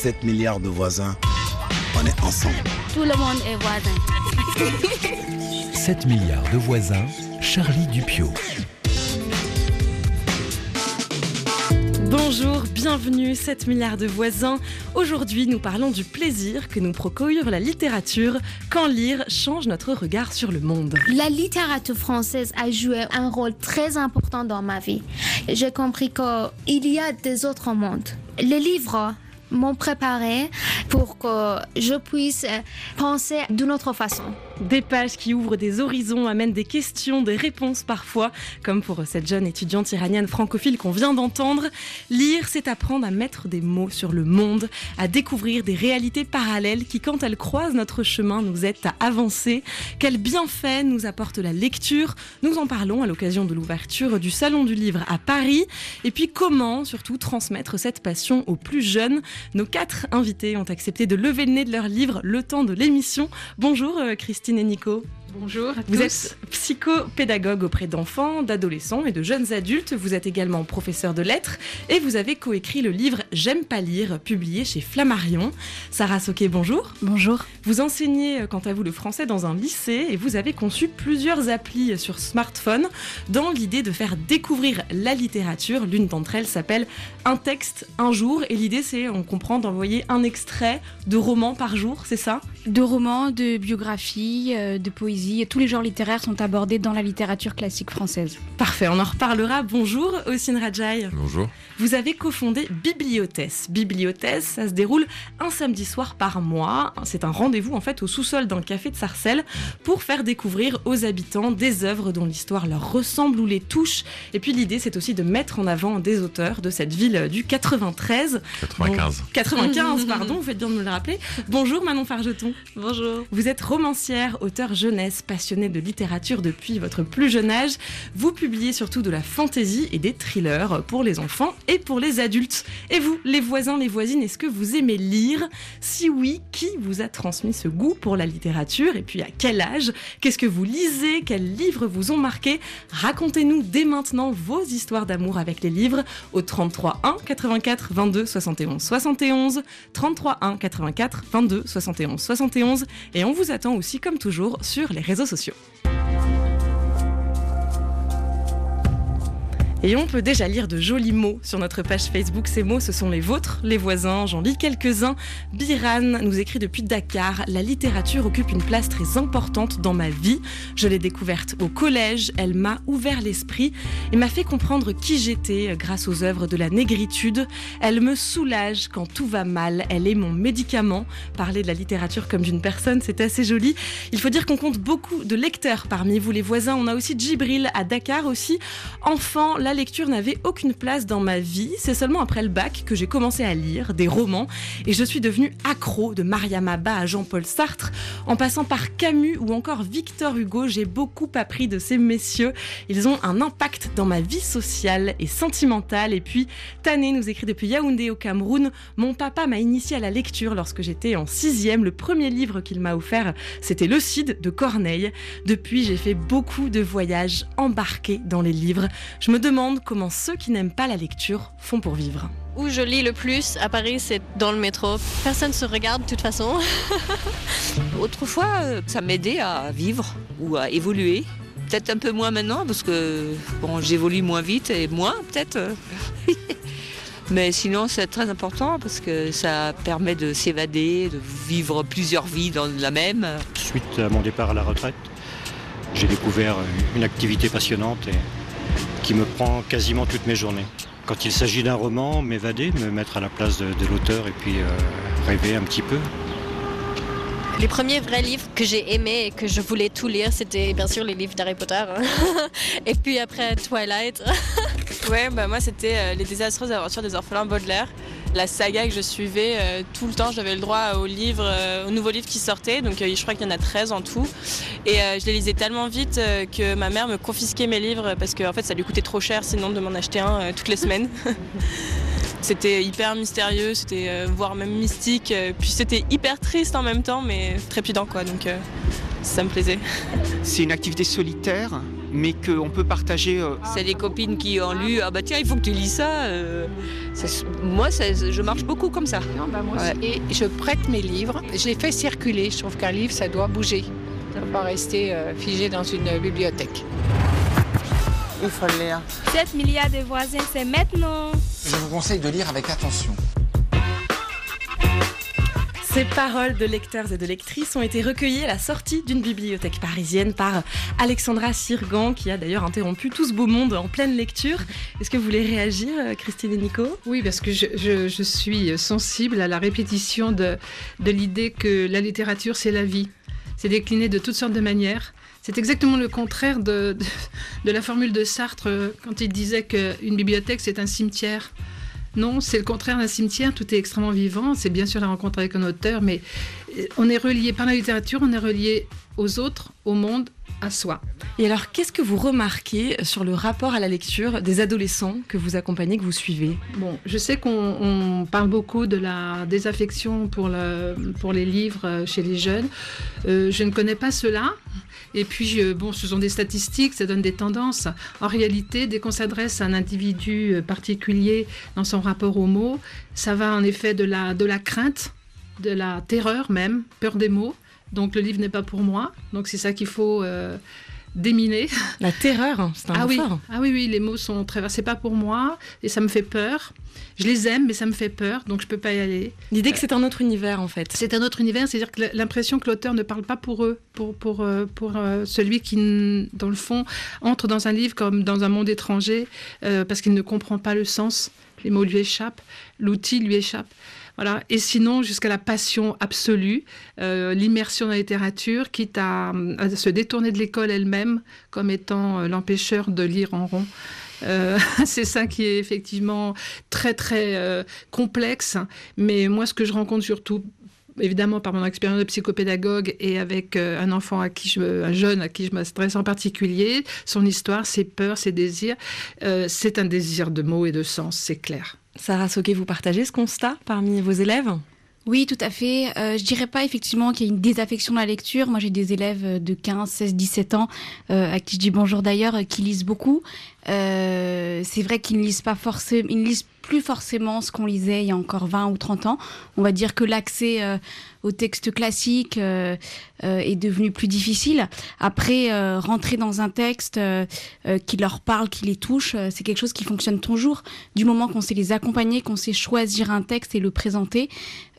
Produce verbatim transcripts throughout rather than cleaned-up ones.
sept milliards de voisins, on est ensemble. Tout le monde est voisin. sept milliards de voisins, Charlie Dupieux. Bonjour, bienvenue, sept milliards de voisins. Aujourd'hui, nous parlons du plaisir que nous procure la littérature quand lire change notre regard sur le monde. La littérature française a joué un rôle très important dans ma vie. J'ai compris qu'il y a des autres mondes. Les livres m'ont préparé pour que je puisse penser d'une autre façon. Des pages qui ouvrent des horizons, amènent des questions, des réponses parfois, comme pour cette jeune étudiante iranienne francophile qu'on vient d'entendre. Lire, c'est apprendre à mettre des mots sur le monde, à découvrir des réalités parallèles qui, quand elles croisent notre chemin, nous aident à avancer. Quel bienfait nous apporte la lecture? Nous en parlons à l'occasion de l'ouverture du Salon du Livre à Paris. Et puis comment, surtout, transmettre cette passion aux plus jeunes? Nos quatre invités ont accepté de lever le nez de leur livre le temps de l'émission. Bonjour euh, Christine et Nico. Bonjour à Vous tous. êtes psychopédagogue auprès d'enfants, d'adolescents et de jeunes adultes. Vous êtes également professeur de lettres et vous avez coécrit le livre J'aime pas lire, publié chez Flammarion. Sarah Soquet, bonjour. Bonjour. Vous enseignez quant à vous le français dans un lycée et vous avez conçu plusieurs applis sur smartphone dans l'idée de faire découvrir la littérature. L'une d'entre elles s'appelle Un texte, un jour. Et l'idée, c'est, on comprend, d'envoyer un extrait de roman par jour, c'est ça? De romans, de biographies, euh, de poésie. Tous les genres littéraires sont abordés dans la littérature classique française. Parfait, on en reparlera. Bonjour, Ossine Rajai. Bonjour. Vous avez cofondé Bibliothèse. Bibliothèse, ça se déroule un samedi soir par mois. C'est un rendez-vous en fait au sous-sol d'un café de Sarcelles pour faire découvrir aux habitants des œuvres dont l'histoire leur ressemble ou les touche. Et puis l'idée, c'est aussi de mettre en avant des auteurs de cette ville du quatre-vingt-treize. quatre-vingt-quinze. Bon, quatre-vingt-quinze, pardon, vous faites bien de me le rappeler. Bonjour Manon Fargeton. Bonjour. Vous êtes romancière, auteure jeunesse, passionnée de littérature depuis votre plus jeune âge. Vous publiez surtout de la fantaisie et des thrillers pour les enfants et pour les adultes. Et vous, les voisins, les voisines, est-ce que vous aimez lire? Si oui, qui vous a transmis ce goût pour la littérature? Et puis à quel âge? Qu'est-ce que vous lisez? Quels livres vous ont marqué? Racontez-nous dès maintenant vos histoires d'amour avec les livres au trente-trois un quatre-vingt-quatre vingt-deux soixante et onze soixante et onze, trente-trois un quatre-vingt-quatre vingt-deux soixante et onze soixante et onze, et on vous attend aussi comme toujours sur les réseaux sociaux. Et on peut déjà lire de jolis mots sur notre page Facebook. Ces mots, ce sont les vôtres, les voisins. J'en lis quelques-uns. Biran nous écrit depuis Dakar. La littérature occupe une place très importante dans ma vie. Je l'ai découverte au collège. Elle m'a ouvert l'esprit et m'a fait comprendre qui j'étais grâce aux œuvres de la négritude. Elle me soulage quand tout va mal. Elle est mon médicament. Parler de la littérature comme d'une personne, c'est assez joli. Il faut dire qu'on compte beaucoup de lecteurs parmi vous, les voisins. On a aussi Djibril à Dakar aussi. Enfant, la lecture n'avait aucune place dans ma vie. C'est seulement après le bac que j'ai commencé à lire des romans et je suis devenue accro de Mariam Abba à Jean-Paul Sartre. En passant par Camus ou encore Victor Hugo, j'ai beaucoup appris de ces messieurs. Ils ont un impact dans ma vie sociale et sentimentale. Et puis, Tané nous écrit depuis Yaoundé au Cameroun. Mon papa m'a initié à la lecture lorsque j'étais en sixième. Le premier livre qu'il m'a offert, c'était Le Cid de Corneille. Depuis, j'ai fait beaucoup de voyages embarqués dans les livres. Je me demande comment ceux qui n'aiment pas la lecture font pour vivre. Où je lis le plus à Paris, c'est dans le métro. Personne ne se regarde de toute façon. Autrefois, ça m'aidait à vivre ou à évoluer. Peut-être un peu moins maintenant parce que bon, j'évolue moins vite et moins peut-être. Mais sinon, c'est très important parce que ça permet de s'évader, de vivre plusieurs vies dans la même. Suite à mon départ à la retraite, j'ai découvert une activité passionnante et qui me prend quasiment toutes mes journées. Quand il s'agit d'un roman, m'évader, me mettre à la place de, de l'auteur et puis euh, rêver un petit peu. Les premiers vrais livres que j'ai aimés et que je voulais tout lire, c'était bien sûr les livres d'Harry Potter. Et puis après Twilight. Ouais, bah moi c'était euh, Les désastreuses aventures des orphelins Baudelaire. La saga que je suivais euh, tout le temps, j'avais le droit aux livres, euh, aux nouveaux livres qui sortaient, donc euh, je crois qu'il y en a treize en tout. Et euh, je les lisais tellement vite euh, que ma mère me confisquait mes livres parce que en fait ça lui coûtait trop cher sinon de m'en acheter un euh, toutes les semaines. C'était hyper mystérieux, c'était euh, voire même mystique, euh, puis c'était hyper triste en même temps, mais trépidant quoi, donc euh, ça me plaisait. C'est une activité solitaire, mais qu'on peut partager. Euh... C'est des copines qui ont lu, ah bah tiens, il faut que tu lis ça. Euh, ça moi, ça, je marche beaucoup comme ça. Non, bah moi ouais. aussi. Et je prête mes livres, je les fais circuler. Je trouve qu'un livre, ça doit bouger. Ça ne doit pas rester euh, figé dans une bibliothèque. Il faut le lire. sept milliards de voisins, c'est maintenant. Je vous conseille de lire avec attention. Ces paroles de lecteurs et de lectrices ont été recueillies à la sortie d'une bibliothèque parisienne par Alexandra Sirgan, qui a d'ailleurs interrompu tout ce beau monde en pleine lecture. Est-ce que vous voulez réagir, Christine et Nico ? Oui, parce que je, je, je suis sensible à la répétition de, de l'idée que la littérature, c'est la vie. C'est décliné de toutes sortes de manières. C'est exactement le contraire de, de, de la formule de Sartre quand il disait qu'une bibliothèque, c'est un cimetière. Non, c'est le contraire d'un cimetière, tout est extrêmement vivant. C'est bien sûr la rencontre avec un auteur, mais on est relié par la littérature, on est relié aux autres, au monde, à soi. Et alors, qu'est-ce que vous remarquez sur le rapport à la lecture des adolescents que vous accompagnez, que vous suivez ? Bon, je sais qu'on on parle beaucoup de la désaffection pour, le, pour les livres chez les jeunes. Euh, je ne connais pas cela. Et puis, euh, bon, ce sont des statistiques, ça donne des tendances. En réalité, dès qu'on s'adresse à un individu particulier dans son rapport aux mots, ça va en effet de la, de la crainte, de la terreur même, peur des mots. Donc, le livre n'est pas pour moi. Donc, c'est ça qu'il faut euh, déminer. La terreur, c'est un ah mot oui. fort. Ah oui, oui, les mots sont très... C'est pas pour moi et ça me fait peur. Je les aime, mais ça me fait peur, donc je peux pas y aller. L'idée que c'est un autre univers, en fait. C'est un autre univers, c'est-à-dire que l'impression que l'auteur ne parle pas pour eux, pour, pour, pour, pour euh, celui qui, dans le fond, entre dans un livre comme dans un monde étranger, euh, parce qu'il ne comprend pas le sens. Les mots lui échappent, l'outil lui échappe. Voilà. Et sinon, jusqu'à la passion absolue, euh, l'immersion dans la littérature, quitte à, à se détourner de l'école elle-même comme étant euh, l'empêcheur de lire en rond. Euh, c'est ça qui est effectivement très très euh, complexe, mais moi ce que je rencontre surtout, évidemment par mon expérience de psychopédagogue et avec euh, un enfant à qui je, un jeune à qui je m'adresse en particulier, son histoire, ses peurs, ses désirs, euh, c'est un désir de mots et de sens, c'est clair. Sarah Soquet, vous partagez ce constat parmi vos élèves ? Oui, tout à fait. Euh, je dirais pas effectivement qu'il y a une désaffection de la lecture. Moi, j'ai des élèves de quinze, seize, dix-sept ans, euh, à qui je dis bonjour d'ailleurs, euh, qui lisent beaucoup. Euh, c'est vrai qu'ils ne lisent pas forcément, ils ne lisent plus forcément ce qu'on lisait il y a encore vingt ou trente ans. On va dire que l'accès euh, aux textes classiques euh, euh, est devenu plus difficile. Après, euh, rentrer dans un texte euh, euh, qui leur parle, qui les touche, euh, c'est quelque chose qui fonctionne toujours. Du moment qu'on sait les accompagner, qu'on sait choisir un texte et le présenter,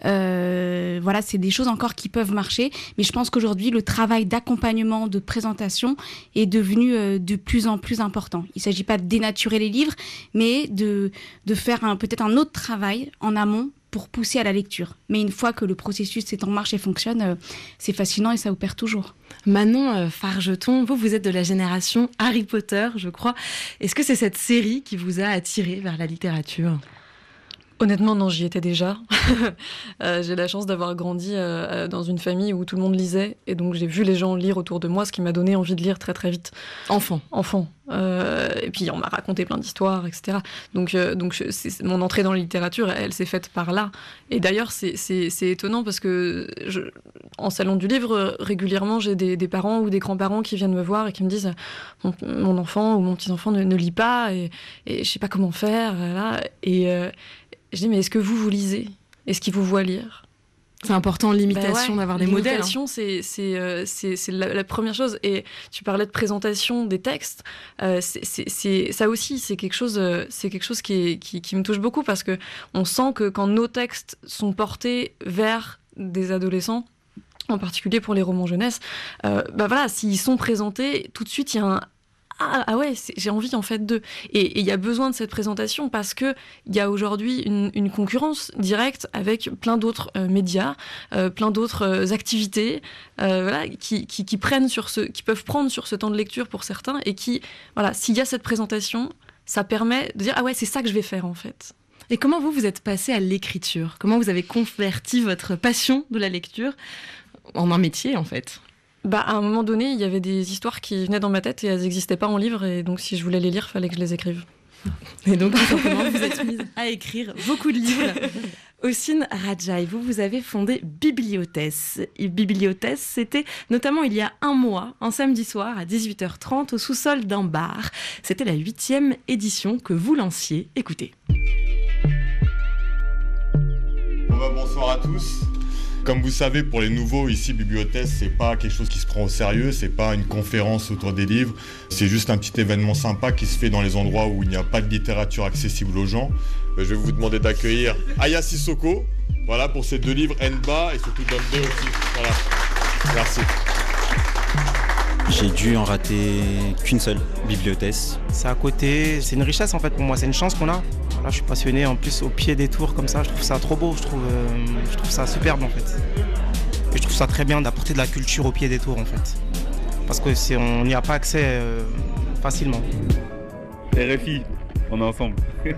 euh, voilà, c'est des choses encore qui peuvent marcher. Mais je pense qu'aujourd'hui, le travail d'accompagnement, de présentation est devenu euh, de plus en plus important. Il ne s'agit pas de dénaturer les livres, mais de, de faire un, peut-être un autre travail en amont pour pousser à la lecture. Mais une fois que le processus est en marche et fonctionne, euh, c'est fascinant et ça opère toujours. Manon euh, Fargeton, vous, vous êtes de la génération Harry Potter, je crois. Est-ce que c'est cette série qui vous a attiré vers la littérature ? Honnêtement, non, j'y étais déjà. euh, j'ai la chance d'avoir grandi euh, dans une famille où tout le monde lisait, et donc j'ai vu les gens lire autour de moi, ce qui m'a donné envie de lire très très vite. Enfant. Enfant. Euh, et puis on m'a raconté plein d'histoires, et cetera. Donc, euh, donc je, c'est, mon entrée dans la littérature, elle, elle s'est faite par là. Et d'ailleurs, c'est, c'est, c'est étonnant parce que je, en salon du livre, régulièrement, j'ai des, des parents ou des grands-parents qui viennent me voir et qui me disent mon, mon enfant ou mon petit-enfant ne, ne lit pas et, et je sais pas comment faire. Là. Et euh, je dis, mais est-ce que vous, vous lisez ? Est-ce qu'il vous voit lire ? C'est important, l'imitation, bah ouais, d'avoir des modèles. L'imitation, hein. c'est, c'est, euh, c'est, c'est la, la première chose. Et tu parlais de présentation des textes. Euh, c'est, c'est, c'est, ça aussi, c'est quelque chose, euh, c'est quelque chose qui, est, qui, qui me touche beaucoup parce qu'on sent que quand nos textes sont portés vers des adolescents, en particulier pour les romans jeunesse, euh, bah voilà, s'ils sont présentés, tout de suite, il y a un Ah, ah ouais, c'est, j'ai envie en fait d'eux. Et il y a besoin de cette présentation parce qu'il y a aujourd'hui une, une concurrence directe avec plein d'autres euh, médias, euh, plein d'autres euh, activités euh, voilà, qui, qui, qui, prennent sur ce, qui peuvent prendre sur ce temps de lecture pour certains et qui, voilà, s'il y a cette présentation, ça permet de dire « Ah ouais, c'est ça que je vais faire en fait ». Et comment vous, vous êtes passé à l'écriture ? Comment vous avez converti votre passion de la lecture en un métier en fait ? Bah, à un moment donné, il y avait des histoires qui venaient dans ma tête et elles n'existaient pas en livre. Et donc, si je voulais les lire, il fallait que je les écrive. Et donc, tout simplement, vous êtes mise à écrire beaucoup de livres. Ossine Radjaï, vous, vous avez fondé Bibliothèse. Et Bibliothèse, c'était notamment il y a un mois, un samedi soir à dix-huit heures trente au sous-sol d'un bar. C'était la huitième édition que vous lanciez. Écoutez. Bon bah, bonsoir à tous. Comme vous savez, pour les nouveaux, ici, Bibliothèse, c'est pas quelque chose qui se prend au sérieux, c'est pas une conférence autour des livres, c'est juste un petit événement sympa qui se fait dans les endroits où il n'y a pas de littérature accessible aux gens. Je vais vous demander d'accueillir Aya Sissoko, voilà, pour ces deux livres, Enba et surtout Dombe aussi. Voilà, merci. J'ai dû en rater qu'une seule, Bibliothèse. C'est à côté, c'est une richesse en fait pour moi, c'est une chance qu'on a. Voilà, je suis passionné en plus au pied des tours comme ça, je trouve ça trop beau, je trouve, euh, je trouve ça superbe en fait. Et je trouve ça très bien d'apporter de la culture au pied des tours en fait. Parce qu'on n'y a pas accès euh, facilement. R F I, on est ensemble.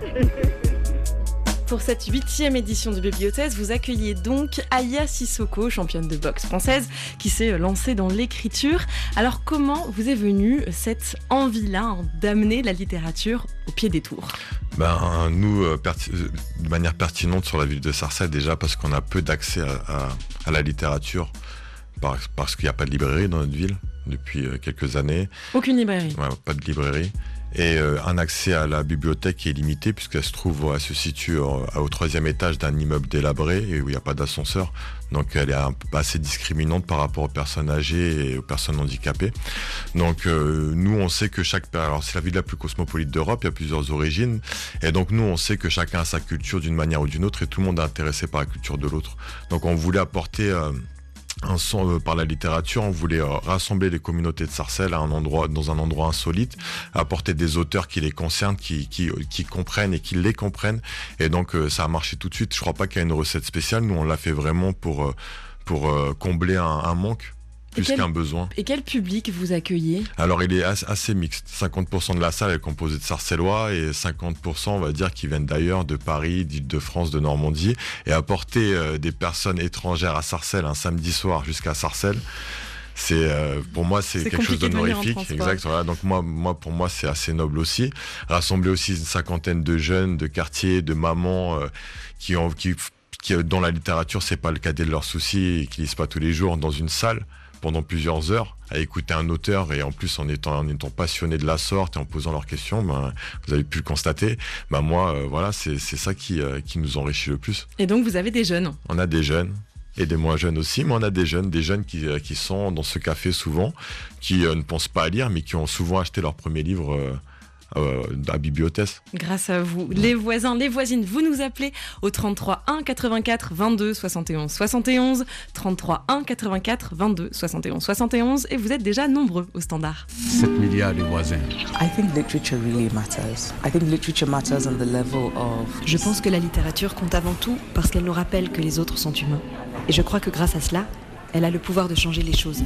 Pour cette huitième édition de Bibliothèse, vous accueillez donc Aya Sissoko, championne de boxe française, qui s'est lancée dans l'écriture. Alors comment vous est venue cette envie-là hein, d'amener la littérature au pied des tours ? Ben, nous, euh, perti- de manière pertinente sur la ville de Sarcelles, déjà parce qu'on a peu d'accès à, à, à la littérature, par, parce qu'il n'y a pas de librairie dans notre ville depuis euh, quelques années. Aucune librairie ? Ouais, pas de librairie. Et euh, un accès à la bibliothèque qui est limité puisqu'elle se trouve, elle se situe au, au troisième étage d'un immeuble délabré et où il n'y a pas d'ascenseur. Donc elle est un peu assez discriminante par rapport aux personnes âgées et aux personnes handicapées. Donc euh, nous on sait que chaque... Alors c'est la ville la plus cosmopolite d'Europe, il y a plusieurs origines. Et donc nous on sait que chacun a sa culture d'une manière ou d'une autre et tout le monde est intéressé par la culture de l'autre. Donc on voulait apporter... Euh, un son euh, par la littérature, on voulait euh, rassembler les communautés de Sarcelles à un endroit, dans un endroit insolite, apporter des auteurs qui les concernent, qui, qui, qui comprennent et qui les comprennent. Et donc euh, ça a marché tout de suite. Je crois pas qu'il y a une recette spéciale. Nous on l'a fait vraiment pour, euh, pour euh, combler un, un manque. Plus quel, qu'un besoin. Et quel public vous accueillez ? Alors il est assez, assez mixte. cinquante pour cent de la salle est composée de Sarcellois et cinquante pour cent on va dire qui viennent d'ailleurs, de Paris, d'Île-de-France, de Normandie. Et apporter euh, des personnes étrangères à Sarcelles un samedi soir jusqu'à Sarcelles, c'est euh, pour moi c'est, c'est quelque chose d'honorifique. Exact. Voilà. Donc moi, moi pour moi c'est assez noble aussi. Rassembler aussi une cinquantaine de jeunes, de quartiers, de mamans euh, qui ont qui, qui dont la littérature c'est pas le cadet de leurs soucis et qui lisent pas tous les jours dans une salle pendant plusieurs heures à écouter un auteur et en plus en étant, en étant passionné de la sorte et en posant leurs questions, ben, vous avez pu le constater, ben moi euh, voilà c'est, c'est ça qui, euh, qui nous enrichit le plus. Et donc vous avez des jeunes ? On a des jeunes et des moins jeunes aussi, mais on a des jeunes, des jeunes qui, euh, qui sont dans ce café souvent, qui euh, ne pensent pas à lire mais qui ont souvent acheté leur premier livre euh, Euh, à Bibliothèse. Grâce à vous, les voisins, les voisines, vous nous appelez au trente-trois un quatre-vingt-quatre vingt-deux soixante et onze soixante et onze, trente-trois un quatre-vingt-quatre vingt-deux soixante et onze soixante et onze et vous êtes déjà nombreux au standard. sept milliards de voisins. I think literature really matters. I think literature matters on the level of... Je pense que la littérature compte avant tout parce qu'elle nous rappelle que les autres sont humains. Et je crois que grâce à cela, elle a le pouvoir de changer les choses.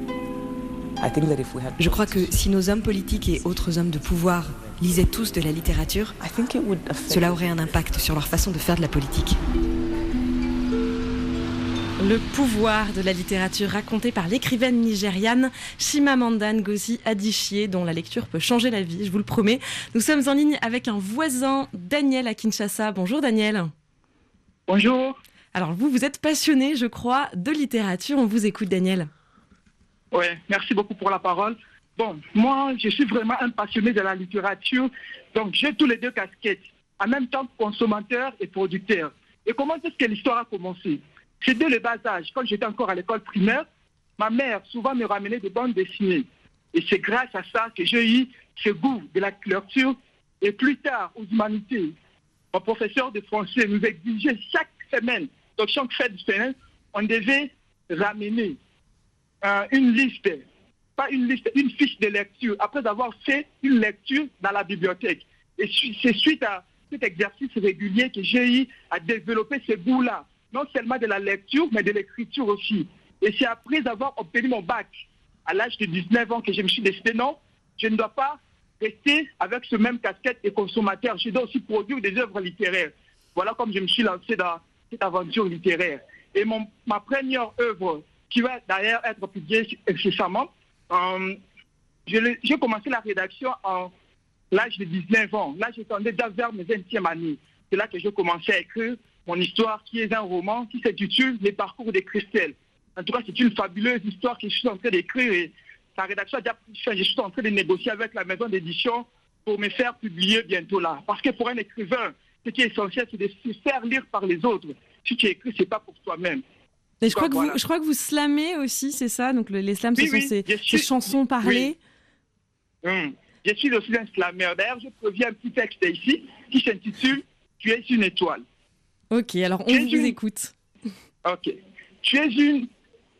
Je crois que si nos hommes politiques et autres hommes de pouvoir lisaient tous de la littérature, cela aurait un impact sur leur façon de faire de la politique. Le pouvoir de la littérature raconté par l'écrivaine nigériane Chimamanda Ngozi Adichie, dont la lecture peut changer la vie, je vous le promets. Nous sommes en ligne avec un voisin, Daniel à Kinshasa. Bonjour Daniel. Bonjour. Alors vous, vous êtes passionné, je crois, de littérature. On vous écoute Daniel. Oui, merci beaucoup pour la parole. Bon, moi, je suis vraiment un passionné de la littérature, donc j'ai tous les deux casquettes, en même temps consommateur et producteur. Et comment est-ce que l'histoire a commencé ? C'est dès le bas âge, quand j'étais encore à l'école primaire, ma mère souvent me ramenait des bandes dessinées. Et c'est grâce à ça que j'ai eu ce goût de la lecture. Et plus tard, aux humanités, mon professeur de français nous exigeait chaque semaine, donc chaque fête de semaine, on devait ramener Euh, une liste, pas une liste, une fiche de lecture, après avoir fait une lecture dans la bibliothèque. Et c'est suite à cet exercice régulier que j'ai eu à développer ce goût-là, non seulement de la lecture, mais de l'écriture aussi. Et c'est après avoir obtenu mon bac, à l'âge de dix-neuf ans, que je me suis décidé, non, je ne dois pas rester avec ce même casquette de consommateur, je dois aussi produire des œuvres littéraires. Voilà comme je me suis lancé dans cette aventure littéraire. Et mon, ma première œuvre, qui va d'ailleurs être publié récemment. Euh, j'ai commencé la rédaction à l'âge de dix-neuf ans. Là, j'étais déjà vers mes vingtième année. C'est là que j'ai commencé à écrire mon histoire qui est un roman qui s'intitule Les parcours des Christelle. En tout cas, c'est une fabuleuse histoire que je suis en train d'écrire et sa rédaction a déjà pris fin. Je suis en train de négocier avec la maison d'édition pour me faire publier bientôt là. Parce que pour un écrivain, ce qui est essentiel, c'est de se faire lire par les autres. Si tu écris, c'est pas pour toi-même. Et je, crois que voilà. vous, je crois que vous slamez aussi, c'est ça? Donc le, les slams, oui, ce oui, sont ces, suis... ces chansons parlées. Oui. Hum. Je suis aussi un slammer. D'ailleurs, je préviens un petit texte ici qui s'intitule « Tu es une étoile ». Ok, alors on vous une... écoute. Ok. Tu es une,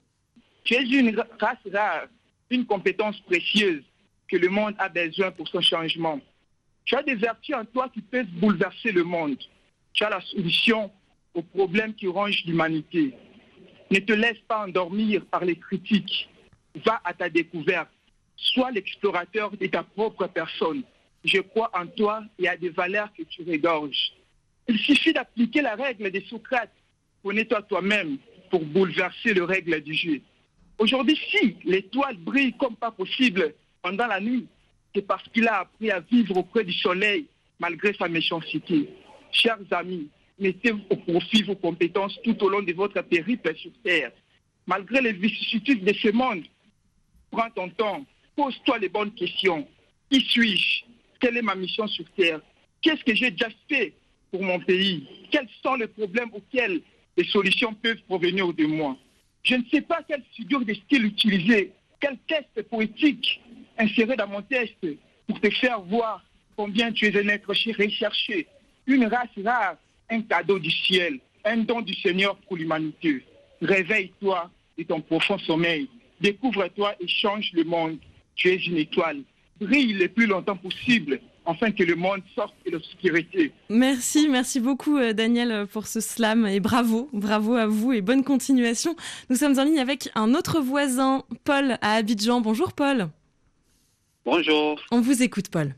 tu es une race rare, une compétence précieuse que le monde a besoin pour son changement. Tu as des vertus en toi qui peuvent bouleverser le monde. Tu as la solution aux problèmes qui rongent l'humanité. Ne te laisse pas endormir par les critiques. Va à ta découverte. Sois l'explorateur de ta propre personne. Je crois en toi et à des valeurs que tu régorges. Il suffit d'appliquer la règle de Socrate. Connais-toi toi-même pour bouleverser les règles du jeu. Aujourd'hui, si l'étoile brille comme pas possible pendant la nuit, c'est parce qu'il a appris à vivre auprès du soleil malgré sa méchanceté. Chers amis, mettez au profit vos compétences tout au long de votre périple sur Terre. Malgré les vicissitudes de ce monde, prends ton temps, pose-toi les bonnes questions. Qui suis-je? Quelle est ma mission sur Terre? Qu'est-ce que j'ai déjà fait pour mon pays? Quels sont les problèmes auxquels les solutions peuvent provenir de moi? Je ne sais pas quelle figure de style utiliser, quel texte poétique insérer dans mon texte pour te faire voir combien tu es un être recherché, une race rare, un cadeau du ciel, un don du Seigneur pour l'humanité. Réveille-toi de ton profond sommeil, découvre-toi et change le monde. Tu es une étoile. Brille le plus longtemps possible afin que le monde sorte de l'obscurité. Merci, merci beaucoup Daniel pour ce slam et bravo, bravo à vous et bonne continuation. Nous sommes en ligne avec un autre voisin, Paul à Abidjan. Bonjour Paul. Bonjour. On vous écoute Paul.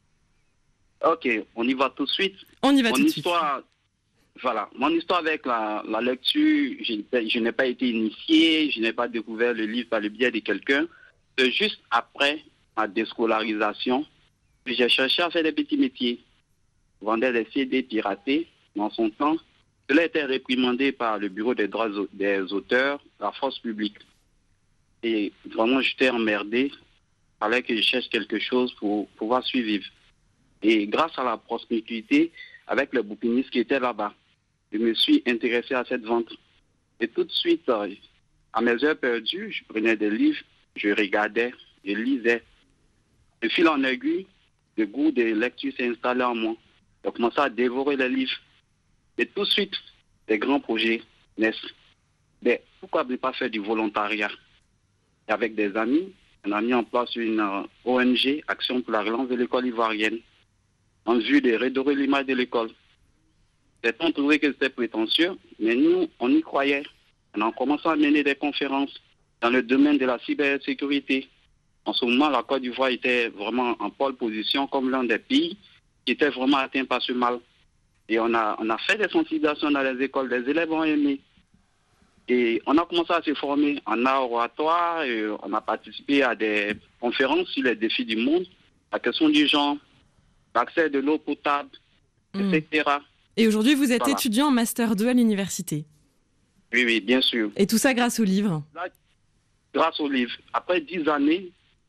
Ok, on y va tout de suite. On y va Mon tout de histoire, suite. Voilà, mon histoire avec la, la lecture, je, je n'ai pas été initié, je n'ai pas découvert le livre par le biais de quelqu'un. C'est juste après ma déscolarisation, j'ai cherché à faire des petits métiers. Je vendais des C D piratés dans son temps. Cela était réprimandé par le bureau des droits des auteurs, la force publique. Et vraiment, j'étais emmerdé. Il fallait que je cherche quelque chose pour pouvoir survivre. Et grâce à la proximité avec les bouquinistes qui étaient là-bas, je me suis intéressé à cette vente. Et tout de suite, à mes heures perdues, je prenais des livres, je regardais, je lisais. De fil en aiguille, le goût de lecture s'est installé en moi. J'ai commencé à dévorer les livres. Et tout de suite, des grands projets naissent. Mais pourquoi ne pas faire du volontariat? Et avec des amis, on a mis en place une O N G, Action pour la relance de l'école ivoirienne, en vue de redorer l'image de l'école. Certains ont trouvé que c'était prétentieux, mais nous, on y croyait. On a commencé à mener des conférences dans le domaine de la cybersécurité. En ce moment, la Côte d'Ivoire était vraiment en pole position comme l'un des pays qui était vraiment atteint par ce mal. Et on a, on a fait des sensibilisations dans les écoles, les élèves ont aimé. Et on a commencé à se former en art oratoire, et on a participé à des conférences sur les défis du monde, la question du genre, l'accès de l'eau potable, mmh. et cetera. Et aujourd'hui, vous êtes Voilà. étudiant en Master deux à l'université. Oui, oui, bien sûr. Et tout ça grâce au livre. Là, grâce au livre. Après dix années,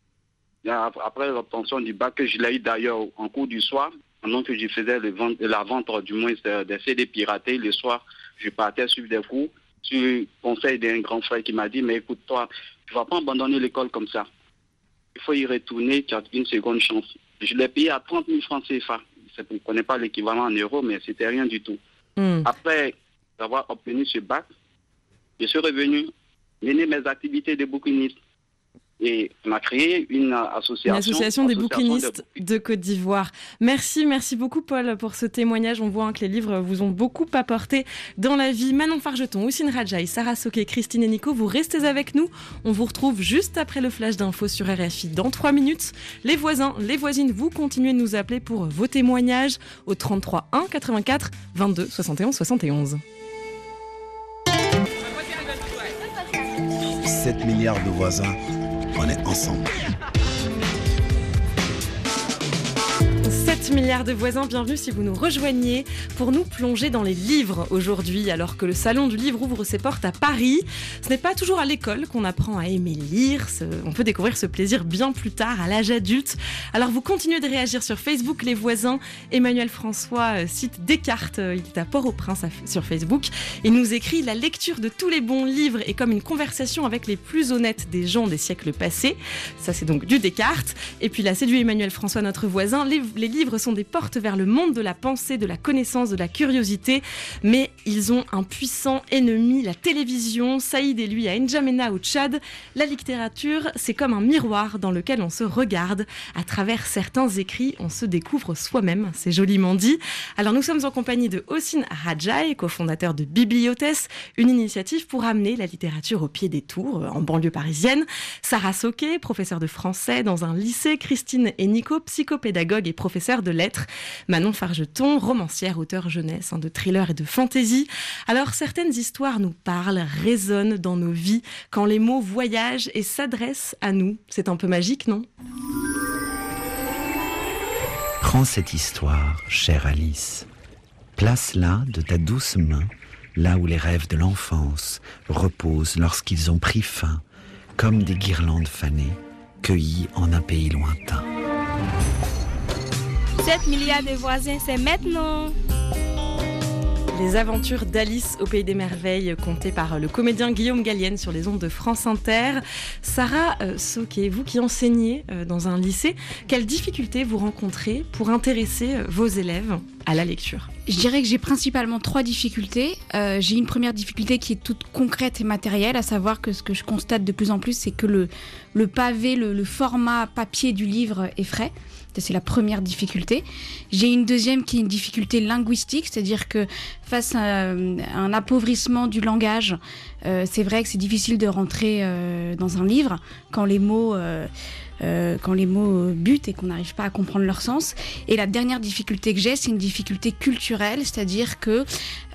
après l'obtention du bac, que je l'ai eu d'ailleurs en cours du soir, pendant que je faisais le vente, la vente du moins des C D piratés, le soir, je partais suivre des cours, sur le conseil d'un grand frère qui m'a dit, mais écoute-toi, tu ne vas pas abandonner l'école comme ça. Il faut y retourner, tu as une seconde chance. Je l'ai payé à trente mille francs C F A. Je ne connais pas l'équivalent en euros, mais c'était rien du tout. Mm. Après avoir obtenu ce bac, je suis revenu mener mes activités de bouquiniste. Et on a créé une association. Une association des bouquinistes de... de Côte d'Ivoire. Merci, merci beaucoup Paul pour ce témoignage. On voit hein, que les livres vous ont beaucoup apporté dans la vie. Manon Fargeton, Houssine Radjaï, Sarah Soké, Christine et Nico, vous restez avec nous. On vous retrouve juste après le flash d'infos sur R F I dans trois minutes. Les voisins, les voisines, vous continuez de nous appeler pour vos témoignages au trente-trois un quatre-vingt-quatre vingt-deux soixante et onze soixante et onze. sept milliards de voisins. On est ensemble. sept sept milliards de voisins, bienvenue si vous nous rejoignez pour nous plonger dans les livres aujourd'hui, alors que le Salon du Livre ouvre ses portes à Paris. Ce n'est pas toujours à l'école qu'on apprend à aimer lire, on peut découvrir ce plaisir bien plus tard, à l'âge adulte. Alors vous continuez de réagir sur Facebook, les voisins. Emmanuel François cite Descartes, il est à Port-au-Prince sur Facebook. Il nous écrit « La lecture de tous les bons livres est comme une conversation avec les plus honnêtes des gens des siècles passés ». Ça c'est donc du Descartes. Et puis là, séduit Emmanuel François, notre voisin. Les, les livres sont des portes vers le monde de la pensée, de la connaissance, de la curiosité. Mais ils ont un puissant ennemi, la télévision. Saïd et lui à N'Djamena au Tchad. La littérature, c'est comme un miroir dans lequel on se regarde. À travers certains écrits, on se découvre soi-même. C'est joliment dit. Alors nous sommes en compagnie de Hossein Radjaï, cofondateur de Bibliothèse, une initiative pour amener la littérature au pied des tours, en banlieue parisienne. Sarah Soquet, professeure de français dans un lycée. Christine Ennico, psychopédagogue et professeure de lettres. Manon Fargeton, romancière, auteure jeunesse, hein, de thrillers et de fantaisie. Alors certaines histoires nous parlent, résonnent dans nos vies quand les mots voyagent et s'adressent à nous. C'est un peu magique, non ? Prends cette histoire, chère Alice. Place-la de ta douce main, là où les rêves de l'enfance reposent lorsqu'ils ont pris fin, comme des guirlandes fanées, cueillies en un pays lointain. sept milliards de voisins, c'est maintenant. Les aventures d'Alice au Pays des Merveilles, contées par le comédien Guillaume Gallienne sur les ondes de France Inter. Sarah euh, Soquet, vous qui enseignez euh, dans un lycée, quelles difficultés vous rencontrez pour intéresser euh, vos élèves à la lecture ? Je dirais que j'ai principalement trois difficultés. Euh, j'ai une première difficulté qui est toute concrète et matérielle, à savoir que ce que je constate de plus en plus, c'est que le, le pavé, le, le format papier du livre effraie. C'est la première difficulté. J'ai une deuxième qui est une difficulté linguistique, c'est-à-dire que face à un appauvrissement du langage, euh, c'est vrai que c'est difficile de rentrer euh, dans un livre quand les mots... Euh, Euh, quand les mots butent et qu'on n'arrive pas à comprendre leur sens. Et la dernière difficulté que j'ai, c'est une difficulté culturelle, c'est-à-dire que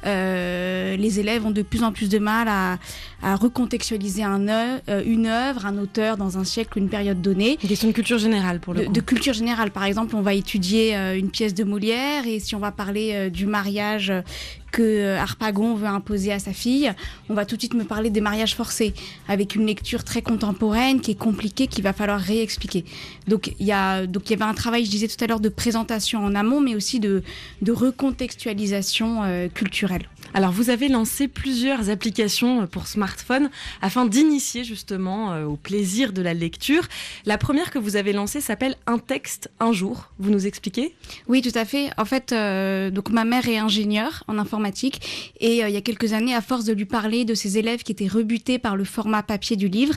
euh, les élèves ont de plus en plus de mal à, à recontextualiser un œuvre, euh, une œuvre, un auteur dans un siècle ou une période donnée. Une question de culture générale pour le coup. De, de culture générale, par exemple, on va étudier euh, une pièce de Molière et si on va parler euh, du mariage que Harpagon veut imposer à sa fille, on va tout de suite me parler des mariages forcés, avec une lecture très contemporaine qui est compliquée, qu'il va falloir réexpliquer. Donc il y a, donc il y avait un travail, je disais tout à l'heure, de présentation en amont, mais aussi de, de recontextualisation euh, culturelle. Alors vous avez lancé plusieurs applications pour smartphone afin d'initier justement euh, au plaisir de la lecture. La première que vous avez lancée s'appelle Un texte, un jour. Vous nous expliquez ? Oui, tout à fait. En fait, euh, donc ma mère est ingénieure en informatique et euh, il y a quelques années, à force de lui parler de ses élèves qui étaient rebutés par le format papier du livre,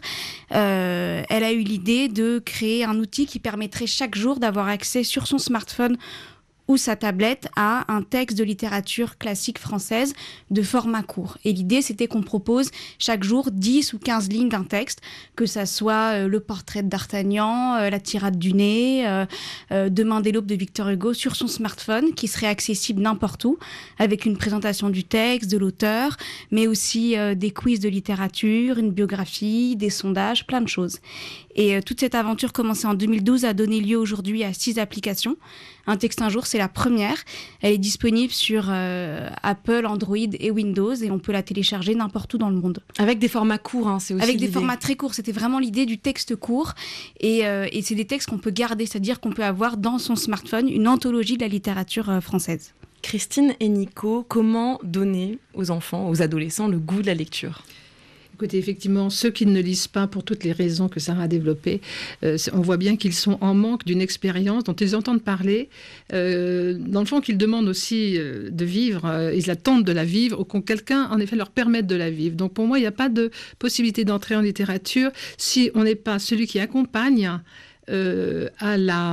euh, elle a eu l'idée de créer un outil qui permettrait chaque jour d'avoir accès sur son smartphone ou sa tablette à un texte de littérature classique française de format court. Et l'idée, c'était qu'on propose chaque jour dix ou quinze lignes d'un texte, que ça soit euh, le portrait de D'Artagnan, euh, la tirade du nez, euh, euh, Demain dès l'aube de Victor Hugo, sur son smartphone, qui serait accessible n'importe où, avec une présentation du texte, de l'auteur, mais aussi euh, des quiz de littérature, une biographie, des sondages, plein de choses. Et euh, toute cette aventure, commencée en deux mille douze, a donné lieu aujourd'hui à six applications. Un texte un jour, c'est la première. Elle est disponible sur euh, Apple, Android et Windows et on peut la télécharger n'importe où dans le monde. Avec des formats courts, hein, c'est aussi Avec l'idée. des formats très courts. C'était vraiment l'idée du texte court. Et, euh, et c'est des textes qu'on peut garder, c'est-à-dire qu'on peut avoir dans son smartphone une anthologie de la littérature euh, française. Christine Ennico, comment donner aux enfants, aux adolescents, le goût de la lecture ? Écoutez, effectivement, ceux qui ne lisent pas pour toutes les raisons que Sarah a développées, euh, on voit bien qu'ils sont en manque d'une expérience dont ils entendent parler. Euh, dans le fond, qu'ils demandent aussi euh, de vivre, euh, ils attendent de la vivre, ou que quelqu'un, en effet, leur permette de la vivre. Donc pour moi, il n'y a pas de possibilité d'entrer en littérature si on n'est pas celui qui accompagne euh, à la,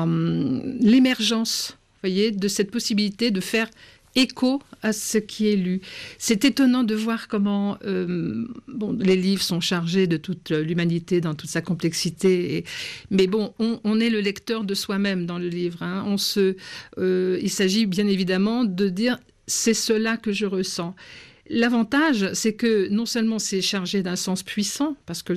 l'émergence, voyez, de cette possibilité de faire écho à ce qui est lu. C'est étonnant de voir comment euh, bon, les livres sont chargés de toute l'humanité dans toute sa complexité. Et, mais bon, on, on est le lecteur de soi-même dans le livre. Hein. On se, euh, il s'agit bien évidemment de dire « c'est cela que je ressens ». L'avantage, c'est que non seulement c'est chargé d'un sens puissant, parce que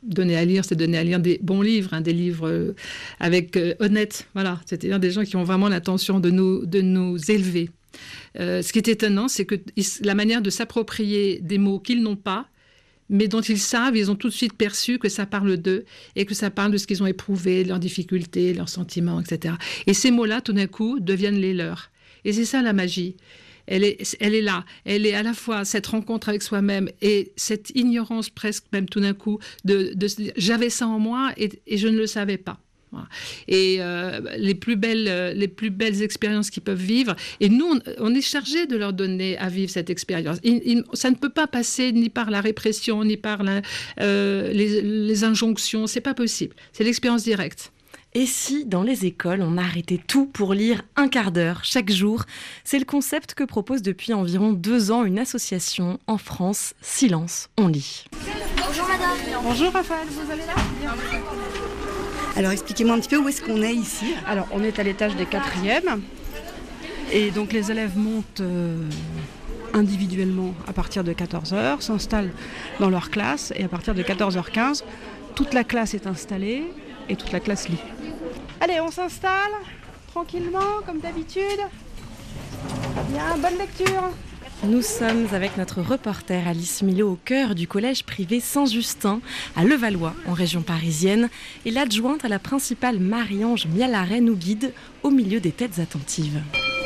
donner à lire, c'est donner à lire des bons livres, hein, des livres euh, avec euh, honnêtes, voilà, c'est-à-dire des gens qui ont vraiment l'intention de nous, de nous élever. Euh, ce qui est étonnant, c'est que la manière de s'approprier des mots qu'ils n'ont pas, mais dont ils savent, ils ont tout de suite perçu que ça parle d'eux et que ça parle de ce qu'ils ont éprouvé, de leurs difficultés, leurs sentiments, et cetera. Et ces mots-là, tout d'un coup, deviennent les leurs. Et c'est ça la magie. Elle est, elle est là. Elle est à la fois cette rencontre avec soi-même et cette ignorance presque même tout d'un coup de, de se dire j'avais ça en moi et, et je ne le savais pas. Voilà. Et euh, les plus belles, euh, les plus belles expériences qu'ils peuvent vivre. Et nous, on, on est chargé de leur donner à vivre cette expérience. Il, il, ça ne peut pas passer ni par la répression, ni par la, euh, les, les injonctions. C'est pas possible. C'est l'expérience directe. Et si, dans les écoles, on arrêtait tout pour lire un quart d'heure chaque jour? C'est le concept que propose depuis environ deux ans une association en France, Silence, on lit. Bonjour madame. Bonjour Raphaël, vous allez là? Bien. Alors expliquez-moi un petit peu où est-ce qu'on est ici. Alors on est à l'étage des quatrièmes. Et donc les élèves montent euh, individuellement à partir de quatorze heures, s'installent dans leur classe et à partir de quatorze heures quinze, toute la classe est installée et toute la classe lit. Allez, on s'installe tranquillement, comme d'habitude. Bien, bonne lecture. Nous sommes avec notre reporter Alice Milot au cœur du collège privé Saint-Justin à Levallois, en région parisienne. Et l'adjointe à la principale Marie-Ange Mialaret nous guide au milieu des têtes attentives.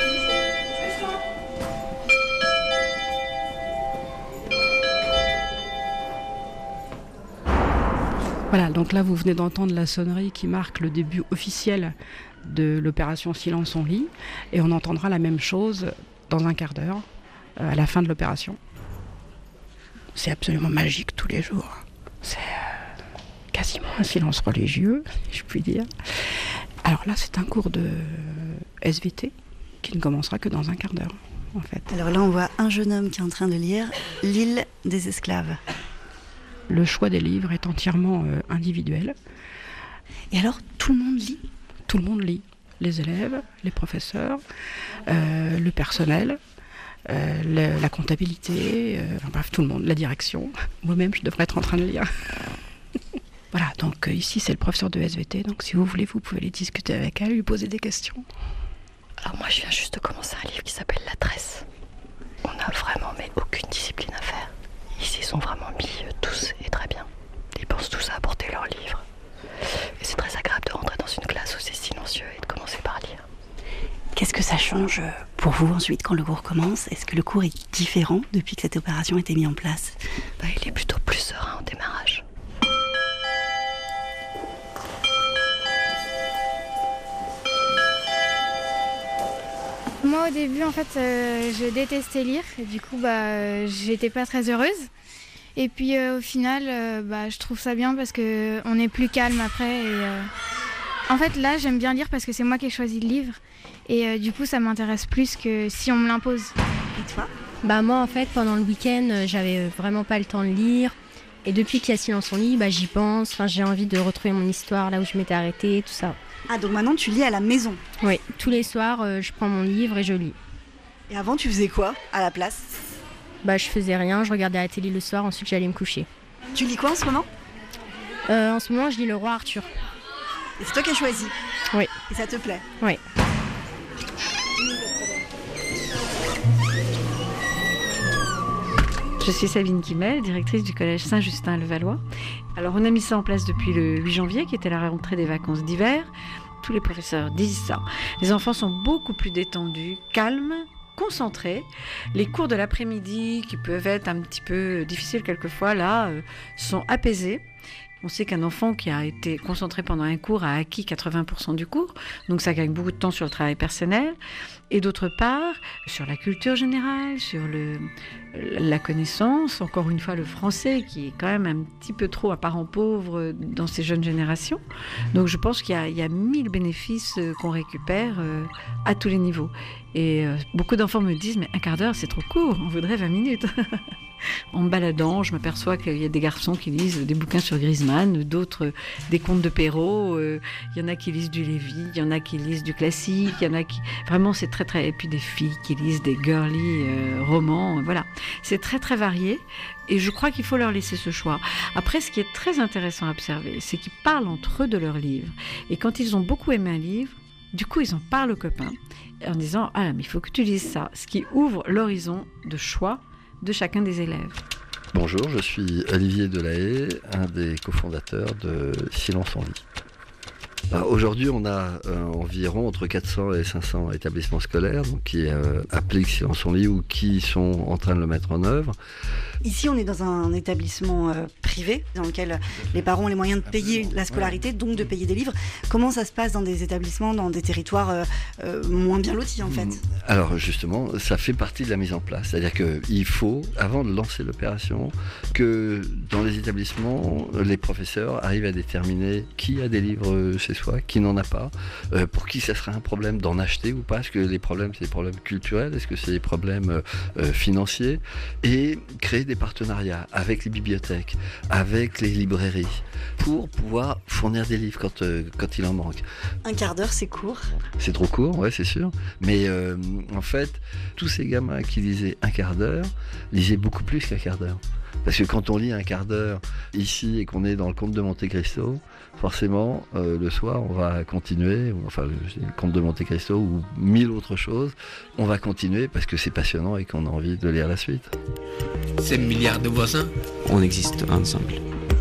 Voilà, donc là vous venez d'entendre la sonnerie qui marque le début officiel de l'opération Silence on lit. Et on entendra la même chose dans un quart d'heure, euh, à la fin de l'opération. C'est absolument magique tous les jours. C'est euh, quasiment un silence religieux, si je puis dire. Alors là c'est un cours de S V T qui ne commencera que dans un quart d'heure, en fait. Alors là on voit un jeune homme qui est en train de lire L'île des esclaves. Le choix des livres est entièrement euh, individuel. Et alors, tout le monde lit? Tout le monde lit. Les élèves, les professeurs, euh, le personnel, euh, le, la comptabilité, euh, enfin, bref, tout le monde, la direction. Moi-même, je devrais être en train de lire. Voilà, donc euh, ici, c'est le professeur de S V T. Donc si vous voulez, vous pouvez aller discuter avec elle, lui poser des questions. Alors moi, je viens juste de commencer un livre qui s'appelle La Tresse. On n'a vraiment mais aucune discipline à faire. Ils s'y sont vraiment mis euh, tous et très bien. Ils pensent tous à apporter leurs livres. Et c'est très agréable de rentrer dans une classe où c'est silencieux et de commencer par lire. Qu'est-ce que ça change pour vous ensuite quand le cours commence? Est-ce que le cours est différent depuis que cette opération a été mise en place? Bah, il est plutôt plus serein au démarrage. Moi au début en fait euh, je détestais lire et du coup bah euh, j'étais pas très heureuse et puis euh, au final euh, bah je trouve ça bien parce que on est plus calme après et euh... en fait là j'aime bien lire parce que c'est moi qui ai choisi le livre et euh, du coup ça m'intéresse plus que si on me l'impose. Et toi? Bah moi en fait pendant le week-end j'avais vraiment pas le temps de lire et depuis qu'il y a Silence on lit bah j'y pense, enfin j'ai envie de retrouver mon histoire là où je m'étais arrêtée, tout ça. Ah, donc maintenant tu lis à la maison? Oui, tous les soirs, euh, je prends mon livre et je lis. Et avant, tu faisais quoi à la place? Bah, je faisais rien, je regardais la télé le soir, ensuite j'allais me coucher. Tu lis quoi en ce moment? euh, En ce moment, je lis Le Roi Arthur. Et c'est toi qui as choisi? Oui. Et ça te plaît? Oui. Je suis Sabine Guimel, directrice du collège Saint-Justin à Levallois. Alors on a mis ça en place depuis le huit janvier, qui était la rentrée des vacances d'hiver. Tous les professeurs disent ça. Les enfants sont beaucoup plus détendus, calmes, concentrés. Les cours de l'après-midi, qui peuvent être un petit peu difficiles quelquefois, là, euh, sont apaisés. On sait qu'un enfant qui a été concentré pendant un cours a acquis quatre-vingts pour cent du cours, donc ça gagne beaucoup de temps sur le travail personnel. Et d'autre part, sur la culture générale, sur le, la connaissance, encore une fois le français qui est quand même un petit peu trop un parent pauvre dans ces jeunes générations. Donc je pense qu'il y a, il y a mille bénéfices qu'on récupère euh, à tous les niveaux. Et euh, beaucoup d'enfants me disent « mais un quart d'heure c'est trop court, on voudrait vingt minutes ». En me baladant, je m'aperçois qu'il y a des garçons qui lisent des bouquins sur Griezmann, d'autres des contes de Perrault, euh, il y en a qui lisent du Lévy, il y en a qui lisent du classique, il y en a qui... Vraiment, c'est très très... Et puis des filles qui lisent des girly euh, romans, voilà. C'est très très varié et je crois qu'il faut leur laisser ce choix. Après, ce qui est très intéressant à observer, c'est qu'ils parlent entre eux de leurs livres. Et quand ils ont beaucoup aimé un livre, du coup, ils en parlent aux copains en disant « Ah, mais il faut que tu lises ça », ce qui ouvre l'horizon de choix de chacun des élèves. Bonjour, je suis Olivier Delahaye, un des cofondateurs de Silence en lit. Alors, aujourd'hui, on a euh, environ entre quatre cents et cinq cents établissements scolaires donc, qui euh, appliquent Silence en lit ou qui sont en train de le mettre en œuvre. Ici, on est dans un établissement euh, privé dans lequel les parents ont les moyens de payer la scolarité, donc de payer des livres. Comment ça se passe dans des établissements, dans des territoires euh, euh, moins bien lotis en fait? Alors justement, ça fait partie de la mise en place. C'est-à-dire qu'il faut, avant de lancer l'opération, que dans les établissements, les professeurs arrivent à déterminer qui a des livres chez soi, qui n'en a pas, euh, pour qui ça serait un problème d'en acheter ou pas. Est-ce que les problèmes, c'est des problèmes culturels? Est-ce que c'est des problèmes euh, financiers? Et créer des partenariats avec les bibliothèques, avec les librairies, pour pouvoir fournir des livres quand, euh, quand il en manque. Un quart d'heure, c'est court. C'est trop court, ouais, c'est sûr. Mais euh, en fait, tous ces gamins qui lisaient un quart d'heure, lisaient beaucoup plus qu'un quart d'heure. Parce que quand on lit un quart d'heure ici et qu'on est dans le Comte de Monte Cristo, forcément, euh, le soir, on va continuer, enfin, le, le Comte de Monte Cristo ou mille autres choses, on va continuer parce que c'est passionnant et qu'on a envie de lire la suite. Ces milliards de voisins, on existe ensemble.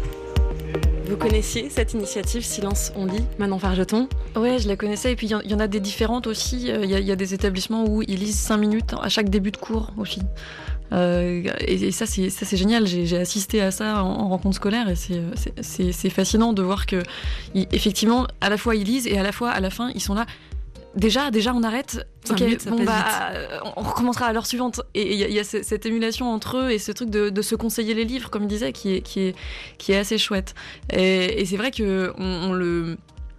Vous connaissiez cette initiative Silence on lit, Manon Fargeton? Ouais, je la connaissais et puis il y, y en a des différentes aussi. Il y, y a des établissements où ils lisent cinq minutes à chaque début de cours aussi. Euh, et, et ça, c'est, ça, c'est génial. J'ai, j'ai assisté à ça en, en rencontre scolaire et c'est, c'est, c'est, c'est fascinant de voir que, ils, effectivement, à la fois ils lisent et à la fois, à la fin, ils sont là. Déjà, déjà, on arrête. Ok, minutes, bon bah, on recommencera à l'heure suivante. Et il y, y a ce, cette émulation entre eux et ce truc de, de se conseiller les livres, comme il disait, qui est, qui est, qui est assez chouette. Et, et c'est vrai que on, on le,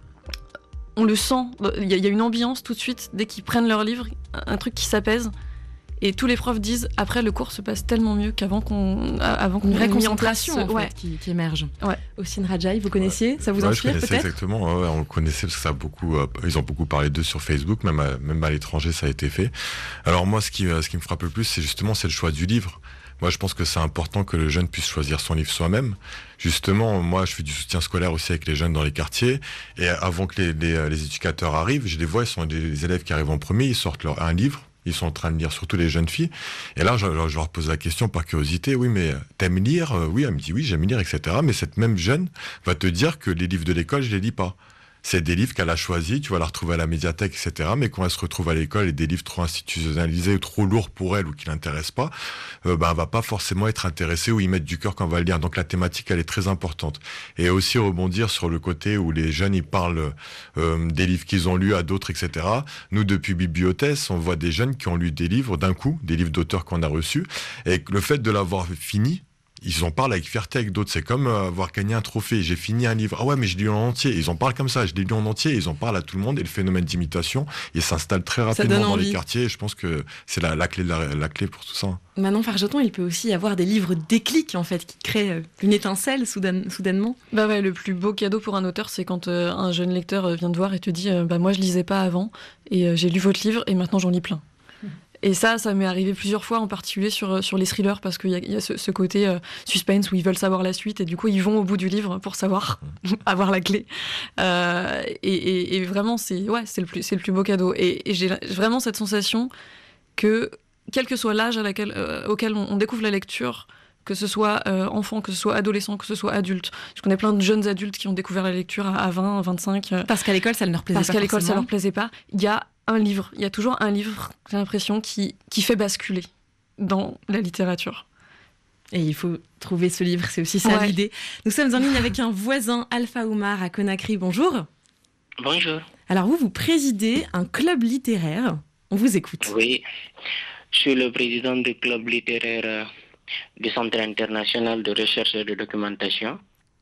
on le sent. Il y, y a une ambiance tout de suite dès qu'ils prennent leur livre, un truc qui s'apaise. Et tous les profs disent après le cours se passe tellement mieux qu'avant qu'on avant qu'on une vraie ait mis en place concentration en fait, ouais. qui, qui émerge. Ouais. Ossine Radjaï, vous connaissiez, ça vous ouais, inspire je connaissais peut-être? Exactement, ouais, on le connaissait parce que ça a beaucoup, euh, ils ont beaucoup parlé d'eux sur Facebook, même à, même à l'étranger ça a été fait. Alors moi, ce qui, ce qui me frappe le plus, c'est justement c'est le choix du livre. Moi, je pense que c'est important que le jeune puisse choisir son livre soi-même. Justement, moi, je fais du soutien scolaire aussi avec les jeunes dans les quartiers. Et avant que les, les, les éducateurs arrivent, je les vois, ils sont des élèves qui arrivent en premier, ils sortent leur un livre. Ils sont en train de lire, surtout les jeunes filles. Et là, je, je leur pose la question par curiosité. Oui, mais t'aimes lire? Oui, elle me dit oui, j'aime lire, et cetera. Mais cette même jeune va te dire que les livres de l'école, je les lis pas. C'est des livres qu'elle a choisis, tu vas la retrouver à la médiathèque, et cetera. Mais quand elle se retrouve à l'école et des livres trop institutionnalisés ou trop lourds pour elle ou qui l'intéressent pas, euh, ben, elle va pas forcément être intéressée ou y mettre du cœur quand on va le lire. Donc la thématique, elle est très importante. Et aussi rebondir sur le côté où les jeunes, ils parlent euh, des livres qu'ils ont lus à d'autres, et cetera. Nous, depuis Bibliothèque, on voit des jeunes qui ont lu des livres d'un coup, des livres d'auteurs qu'on a reçus. Et le fait de l'avoir fini, ils en parlent avec fierté avec d'autres. C'est comme euh, avoir gagné un trophée. J'ai fini un livre. Ah ouais, mais je l'ai lu en entier. Ils en parlent comme ça. Je l'ai lu en entier. Ils en parlent à tout le monde. Et le phénomène d'imitation, il s'installe très rapidement dans envie. les quartiers. Et je pense que c'est la, la, clé, la, la clé pour tout ça. Manon Fargeton, il peut aussi y avoir des livres déclics, en fait, qui créent une étincelle soudain, soudainement. Bah ouais, le plus beau cadeau pour un auteur, c'est quand euh, un jeune lecteur vient te voir et te dit euh, bah moi je lisais pas avant et euh, j'ai lu votre livre et maintenant j'en lis plein. Et ça, ça m'est arrivé plusieurs fois, en particulier sur, sur les thrillers, parce qu'il y a, il y a ce, ce côté euh, suspense où ils veulent savoir la suite, et du coup, ils vont au bout du livre pour savoir, avoir la clé. Euh, et, et, et vraiment, c'est, ouais, c'est, le plus, c'est le plus beau cadeau. Et, et j'ai vraiment cette sensation que, quel que soit l'âge à laquelle, euh, auquel on, on découvre la lecture, que ce soit euh, enfant, que ce soit adolescent, que ce soit adulte. Je connais plein de jeunes adultes qui ont découvert la lecture à, à vingt, vingt-cinq. Euh, parce qu'à l'école, ça ne leur plaisait parce pas. Parce qu'à l'école, forcément. ça leur plaisait pas. Il y a un livre, il y a toujours un livre, j'ai l'impression, qui, qui fait basculer dans la littérature. Et il faut trouver ce livre, c'est aussi ça ouais. l'idée. Nous sommes en ligne avec un voisin, Alpha Oumar, à Conakry. Bonjour. Bonjour. Alors vous, vous présidez un club littéraire. On vous écoute. Oui, je suis le président du club littéraire du Centre international de recherche et de documentation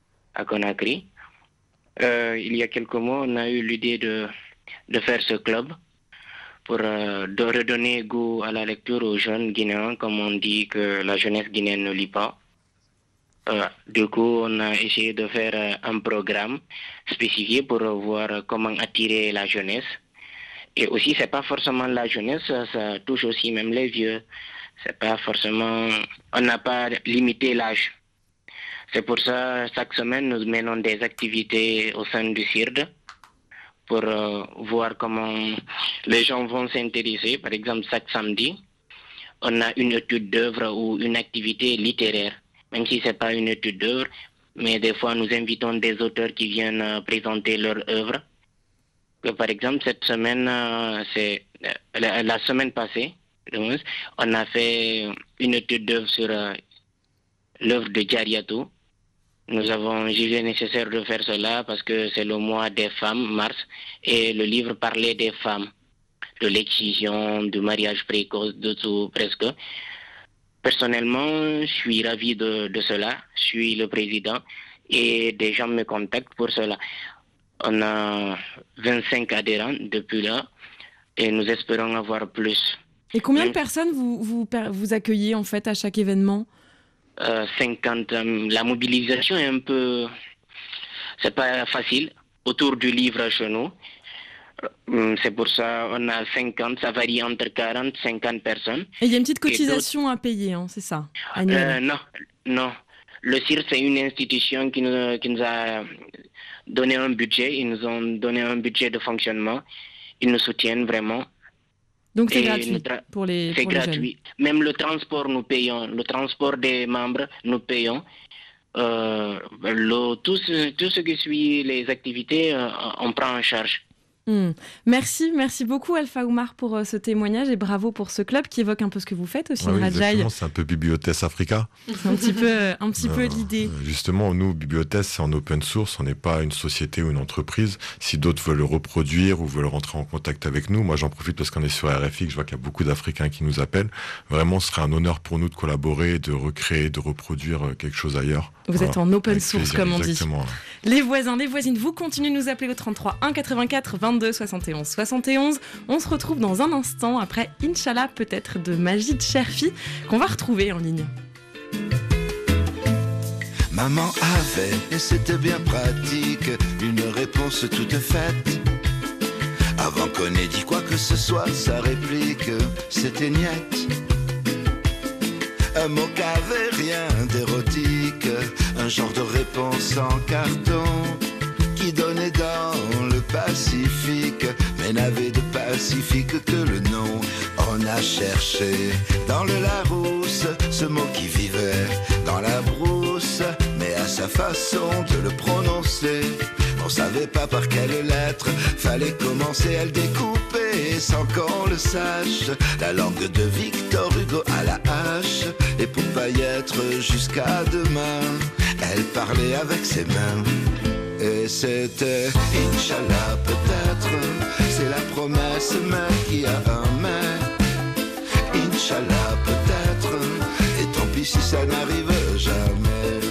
à Conakry. Euh, il y a quelques mois, on a eu l'idée de, de faire ce club pour euh, de redonner goût à la lecture aux jeunes Guinéens, comme on dit que la jeunesse guinéenne ne lit pas. Euh, du coup, on a essayé de faire euh, un programme spécifié pour euh, voir euh, comment attirer la jeunesse. Et aussi, c'est pas forcément la jeunesse, ça, ça touche aussi même les vieux. C'est pas forcément, on n'a pas limité l'âge. C'est pour ça, chaque semaine, nous menons des activités au sein du C I R D pour euh, voir comment les gens vont s'intéresser. Par exemple, chaque samedi, on a une étude d'œuvre ou une activité littéraire. Même si ce n'est pas une étude d'œuvre, mais des fois, nous invitons des auteurs qui viennent euh, présenter leur œuvre. Que, par exemple, cette semaine, euh, c'est euh, la, la semaine passée, on a fait une étude d'œuvre sur euh, l'œuvre de Diariatou. Nous avons jugé nécessaire de faire cela parce que c'est le mois des femmes, mars, et le livre parlait des femmes, de l'excision, du mariage précoce, de tout presque. Personnellement, je suis ravi de, de cela. Je suis le président et des gens me contactent pour cela. On a vingt-cinq adhérents depuis là et nous espérons avoir plus. Et combien de personnes vous, vous, vous accueillez en fait à chaque événement ? euh, cinquante. La mobilisation est un peu... C'est pas facile autour du livre chez nous. C'est pour ça qu'on a cinquante, ça varie entre quarante et cinquante personnes. Et il y a une petite cotisation à payer, hein, c'est ça, euh, Non, non. Le C I R, c'est une institution qui nous, qui nous a donné un budget. Ils nous ont donné un budget de fonctionnement. Ils nous soutiennent vraiment. Donc c'est gratuit tra- pour les C'est pour les gratuit. jeunes. Même le transport, nous payons. Le transport des membres, nous payons. Euh, le, tout, ce, tout ce qui suit les activités, euh, on prend en charge. Mmh. Merci, merci beaucoup Alpha Oumar pour euh, ce témoignage et bravo pour ce club qui évoque un peu ce que vous faites aussi, ouais, Radjaï. C'est un peu Bibliothèque Africa. C'est un petit peu, un petit euh, peu l'idée. Justement, nous, Bibliothèque, c'est en open source, on n'est pas une société ou une entreprise. Si d'autres veulent le reproduire ou veulent rentrer en contact avec nous, moi j'en profite parce qu'on est sur R F I, que je vois qu'il y a beaucoup d'Africains qui nous appellent. Vraiment, ce serait un honneur pour nous de collaborer, de recréer, de reproduire quelque chose ailleurs. Vous voilà. êtes en open source, plaisir, comme on exactement. dit. Les voisins, les voisines, vous continuez de nous appeler au trente-trois un quatre-vingt-quatre vingt-deux soixante et onze soixante et onze. On se retrouve dans un instant après Inch'Allah peut-être de Majid Cherfi qu'on va retrouver en ligne. Maman avait, et c'était bien pratique, une réponse toute faite. Avant qu'on ait dit quoi que ce soit, sa réplique, c'était niette. Un mot qu'avait rien d'érotique, un genre de réponse en carton qui donnait dans le Pacifique, mais n'avait de Pacifique que le nom. On a cherché dans le Larousse ce mot qui vivait dans la brousse, mais à sa façon de le prononcer, on savait pas par quelle lettre fallait commencer à le découper sans qu'on le sache. La langue de Victor Hugo à la hache, et pour pas y être jusqu'à demain, elle parlait avec ses mains. Et c'était Inch'Allah peut-être, c'est la promesse mais qui a un mais. Inch'Allah peut-être, et tant pis si ça n'arrive jamais.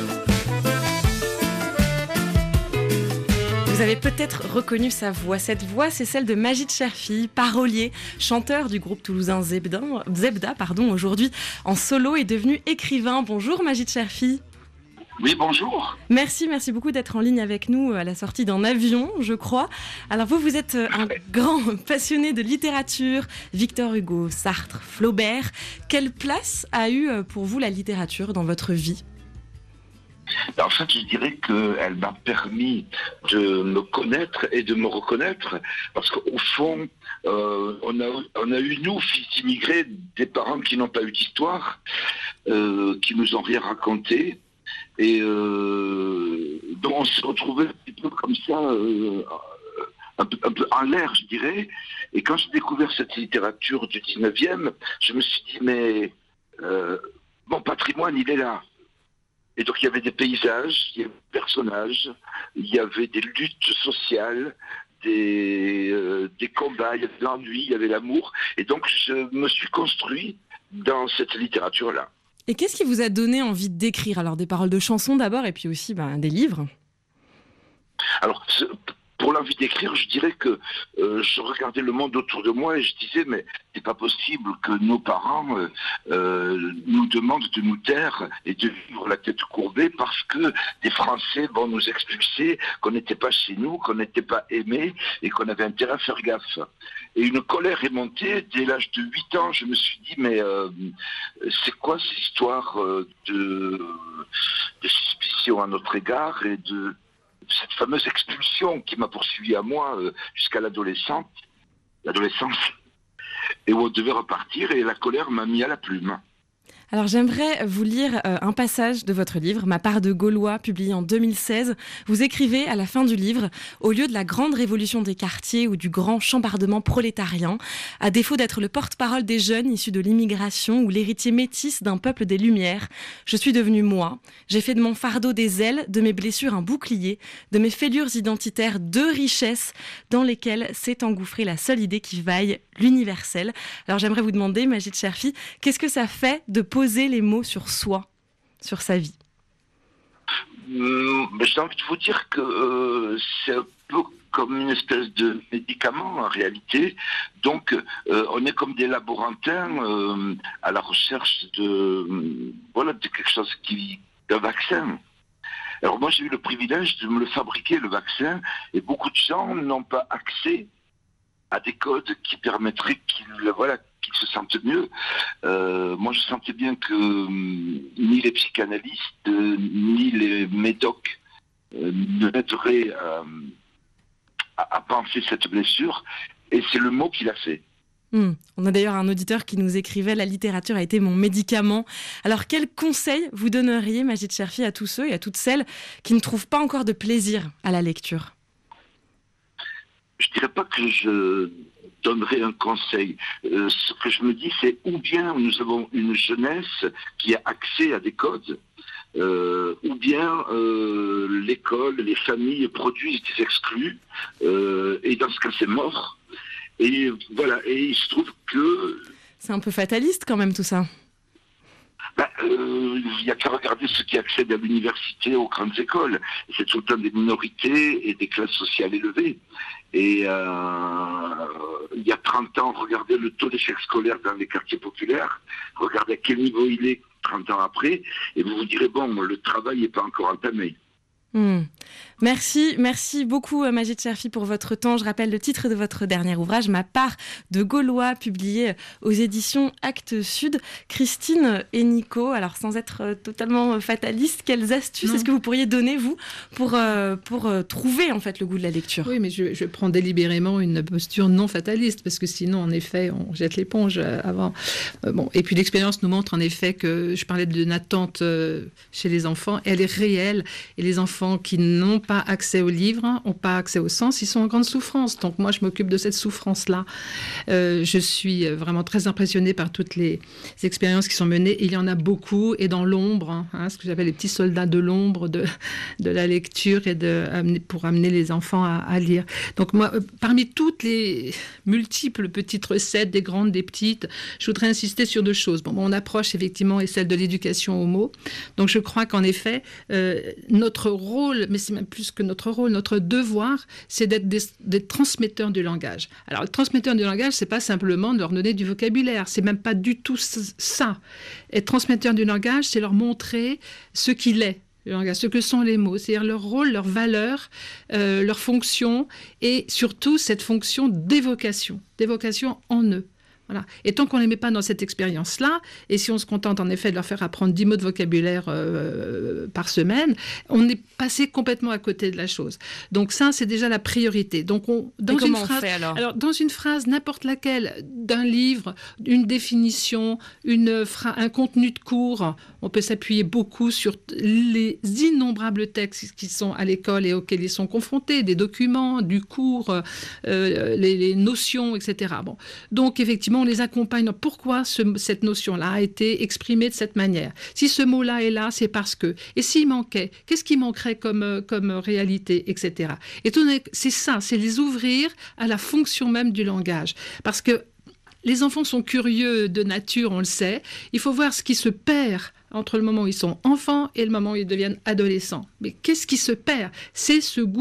Vous avez peut-être reconnu sa voix. Cette voix, c'est celle de Majid Cherfi, parolier, chanteur du groupe toulousain Zebda, Zebda pardon, aujourd'hui en solo et devenu écrivain. Bonjour Majid Cherfi. Oui, bonjour. Merci, merci beaucoup d'être en ligne avec nous à la sortie d'un avion, je crois. Alors vous, vous êtes un grand passionné de littérature, Victor Hugo, Sartre, Flaubert. Quelle place a eu pour vous la littérature dans votre vie ? En fait, je dirais qu'elle m'a permis de me connaître et de me reconnaître, parce qu'au fond, euh, on, a, on a eu, nous, fils d'immigrés, des parents qui n'ont pas eu d'histoire, euh, qui nous ont rien raconté, et euh, donc on se retrouvait un petit peu comme ça, euh, un, peu, un peu en l'air, je dirais, et quand j'ai découvert cette littérature du dix-neuvième, je me suis dit, mais euh, mon patrimoine, il est là. Et donc il y avait des paysages, il y avait des personnages, il y avait des luttes sociales, des, euh, des combats, il y avait l'ennui, il y avait l'amour. Et donc je me suis construit dans cette littérature-là. Et qu'est-ce qui vous a donné envie d'écrire ? Alors des paroles de chansons d'abord et puis aussi ben, des livres. Alors pour l'envie d'écrire, je dirais que euh, je regardais le monde autour de moi et je disais, mais c'est pas possible que nos parents euh, euh, nous demandent de nous taire et de vivre la tête courbée parce que des Français vont nous expulser, qu'on n'était pas chez nous, qu'on n'était pas aimés et qu'on avait intérêt à faire gaffe. Et une colère est montée. Dès l'âge de huit ans, je me suis dit, mais euh, c'est quoi cette histoire euh, de, de suspicion à notre égard et de cette fameuse expulsion qui m'a poursuivi à moi euh, jusqu'à l'adolescence, l'adolescence, et où on devait repartir, et la colère m'a mis à la plume. Alors j'aimerais vous lire euh, un passage de votre livre, Ma part de Gaulois, publié en deux mille seize. Vous écrivez à la fin du livre, au lieu de la grande révolution des quartiers ou du grand chambardement prolétarien, à défaut d'être le porte-parole des jeunes issus de l'immigration ou l'héritier métis d'un peuple des Lumières, je suis devenu moi. J'ai fait de mon fardeau des ailes, de mes blessures un bouclier, de mes fêlures identitaires deux richesses dans lesquelles s'est engouffrée la seule idée qui vaille, l'universel. Alors j'aimerais vous demander, Majid Cherfi, qu'est-ce que ça fait de poser les mots sur soi, sur sa vie? Mmh, j'ai envie de vous dire que euh, c'est un peu comme une espèce de médicament en réalité. Donc euh, on est comme des laborantins euh, à la recherche de, voilà, de quelque chose qui, d'un vaccin. Alors moi j'ai eu le privilège de me le fabriquer, le vaccin, et beaucoup de gens n'ont pas accès à des codes qui permettraient qu'ils, voilà, qu'ils se sentent mieux. Euh, moi, je sentais bien que hum, ni les psychanalystes, euh, ni les médocs euh, ne m'aideraient euh, à, à penser cette blessure, et c'est le mot qui l'a fait. Mmh. On a d'ailleurs un auditeur qui nous écrivait « La littérature a été mon médicament ». Alors, quel conseil vous donneriez, Majid Cherfi, à tous ceux et à toutes celles qui ne trouvent pas encore de plaisir à la lecture ? Je ne dirais pas que je donnerais un conseil. Euh, ce que je me dis, c'est ou bien nous avons une jeunesse qui a accès à des codes, euh, ou bien euh, l'école, les familles produisent des exclus, euh, et dans ce cas, c'est mort. Et voilà, et il se trouve que... C'est un peu fataliste quand même tout ça. Il ben, euh, n'y a qu'à regarder ceux qui accèdent à l'université, aux grandes écoles. C'est tout le temps des minorités et des classes sociales élevées. Et euh, il y a trente ans, regardez le taux d'échec scolaire dans les quartiers populaires, regardez à quel niveau il est trente ans après, et vous vous direz, bon, le travail n'est pas encore entamé. Mmh. Merci, merci beaucoup Majid Cherfi pour votre temps. Je rappelle le titre de votre dernier ouvrage, Ma part de Gaulois, publié aux éditions Actes Sud. Christine et Nico, alors sans être totalement fataliste, quelles astuces non. est-ce que vous pourriez donner, vous, pour, euh, pour euh, trouver en fait le goût de la lecture? Oui, mais je, je prends délibérément une posture non fataliste, parce que sinon, en effet, on jette l'éponge avant. Euh, bon. Et puis l'expérience nous montre en effet que, je parlais d'une attente euh, chez les enfants, elle est réelle, et les enfants qui n'ont pas accès aux livres, n'ont pas accès au sens, ils sont en grande souffrance. Donc moi, je m'occupe de cette souffrance-là. Euh, je suis vraiment très impressionnée par toutes les expériences qui sont menées. Et il y en a beaucoup, et dans l'ombre, hein, ce que j'appelle les petits soldats de l'ombre de, de la lecture, et de, pour amener les enfants à, à lire. Donc moi, parmi toutes les multiples petites recettes, des grandes, des petites, je voudrais insister sur deux choses. Bon, mon approche, effectivement, est celle de l'éducation aux mots. Donc je crois qu'en effet, euh, notre rôle, mais c'est même plus que notre rôle, notre devoir, c'est d'être des, des transmetteurs du langage. Alors, le transmetteur du langage, c'est pas simplement de leur donner du vocabulaire, c'est même pas du tout ça. Être transmetteur du langage, c'est leur montrer ce qu'il est, le langage, ce que sont les mots, c'est-à-dire leur rôle, leur valeur, euh, leur fonction, et surtout cette fonction d'évocation, d'évocation en eux. Voilà. Et tant qu'on ne les met pas dans cette expérience-là, et si on se contente en effet de leur faire apprendre dix mots de vocabulaire euh, par semaine, on est passé complètement à côté de la chose. Donc ça, c'est déjà la priorité. Donc on, dans et comment une phrase, on fait alors ? alors dans une phrase, n'importe laquelle, d'un livre, une définition, une fra- un contenu de cours, on peut s'appuyer beaucoup sur les innombrables textes qui sont à l'école et auxquels ils sont confrontés, des documents, du cours, euh, les, les notions, et cetera. Bon. Donc effectivement, on les accompagne. Pourquoi ce, cette notion-là a été exprimée de cette manière? Si ce mot-là est là, c'est parce que. Et s'il manquait, qu'est-ce qui manquerait comme, comme réalité, et cetera. Et tout, c'est ça, c'est les ouvrir à la fonction même du langage. Parce que les enfants sont curieux de nature, on le sait. Il faut voir ce qui se perd entre le moment où ils sont enfants et le moment où ils deviennent adolescents. Mais qu'est-ce qui se perd? C'est ce goût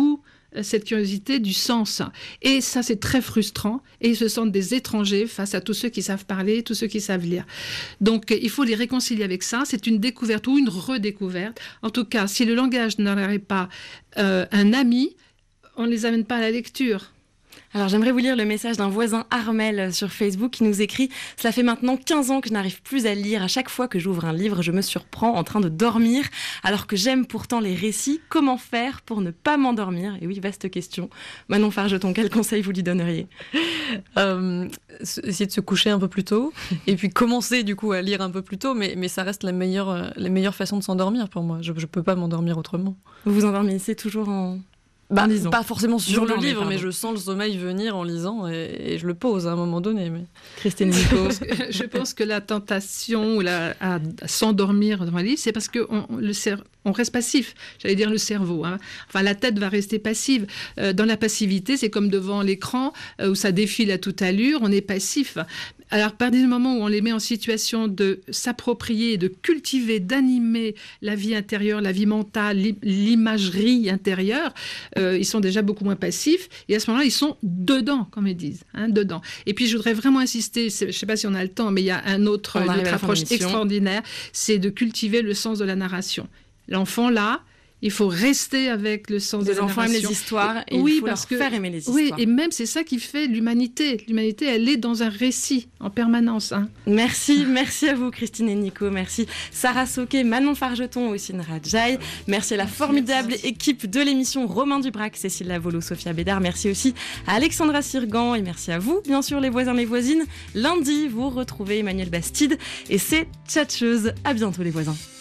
cette curiosité du sens. Et ça, c'est très frustrant. Et ils se sentent des étrangers face à tous ceux qui savent parler, tous ceux qui savent lire. Donc, il faut les réconcilier avec ça. C'est une découverte ou une redécouverte. En tout cas, si le langage n'aurait pas euh, un ami, on ne les amène pas à la lecture. Alors j'aimerais vous lire le message d'un voisin Armel sur Facebook qui nous écrit « Cela fait maintenant quinze ans que je n'arrive plus à lire. À chaque fois que j'ouvre un livre, je me surprends en train de dormir alors que j'aime pourtant les récits. Comment faire pour ne pas m'endormir ?» Et oui, vaste question. Manon Fargeton, quel conseil vous lui donneriez ? euh, Essayer de se coucher un peu plus tôt et puis commencer du coup à lire un peu plus tôt, mais, mais ça reste la meilleure, la meilleure façon de s'endormir pour moi. Je ne peux pas m'endormir autrement. Vous vous endormissez toujours en... Bah, pas forcément sur non, le livre, mais, mais je sens le sommeil venir en lisant et, et je le pose à un moment donné. Mais... Christine Nico. Je pense que la tentation ou la, à, à s'endormir dans un livre, c'est parce qu'on le cer- on reste passif. J'allais dire le cerveau. Hein. Enfin, la tête va rester passive. Euh, dans la passivité, c'est comme devant l'écran euh, où ça défile à toute allure, on est passif. Alors, à partir du moment où on les met en situation de s'approprier, de cultiver, d'animer la vie intérieure, la vie mentale, l'imagerie intérieure, euh, ils sont déjà beaucoup moins passifs. Et à ce moment-là, ils sont dedans, comme ils disent, hein, dedans. Et puis, je voudrais vraiment insister, je ne sais pas si on a le temps, mais il y a un autre, une autre approche extraordinaire, c'est de cultiver le sens de la narration. L'enfant, là, il faut rester avec le sens les de la narration. Les enfants aiment les histoires et oui, il faut parce leur que, faire aimer les histoires. Oui, et même c'est ça qui fait l'humanité. L'humanité, elle est dans un récit en permanence. Hein. Merci, merci à vous Christine et Nico. Merci Sarah Soquet, Manon Fargeton, Ossine Radjaï. Merci à la formidable merci. équipe de l'émission, Romain Dubrac, Cécile Lavolo, Sophia Bédard. Merci aussi à Alexandra Sirgan et merci à vous, bien sûr les voisins, les voisines. Lundi, vous retrouvez Emmanuel Bastide et ses tchatcheuses. À bientôt les voisins.